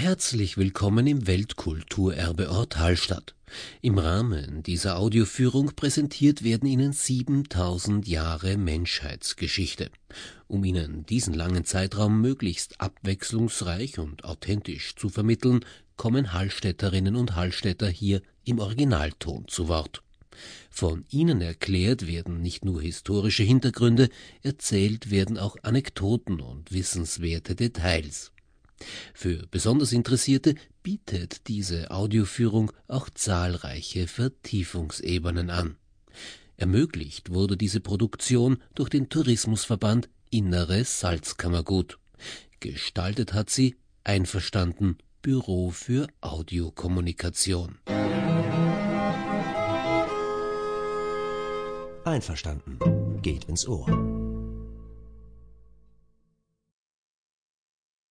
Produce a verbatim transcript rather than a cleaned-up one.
Herzlich willkommen im Weltkulturerbeort Hallstatt. Im Rahmen dieser Audioführung präsentiert werden Ihnen siebentausend Jahre Menschheitsgeschichte. Um Ihnen diesen langen Zeitraum möglichst abwechslungsreich und authentisch zu vermitteln, kommen Hallstätterinnen und Hallstätter hier im Originalton zu Wort. Von ihnen erklärt werden nicht nur historische Hintergründe, erzählt werden auch Anekdoten und wissenswerte Details. Für besonders Interessierte bietet diese Audioführung auch zahlreiche Vertiefungsebenen an. Ermöglicht wurde diese Produktion durch den Tourismusverband Inneres Salzkammergut. Gestaltet hat sie Einverstanden Büro für Audiokommunikation. Einverstanden. Geht ins Ohr.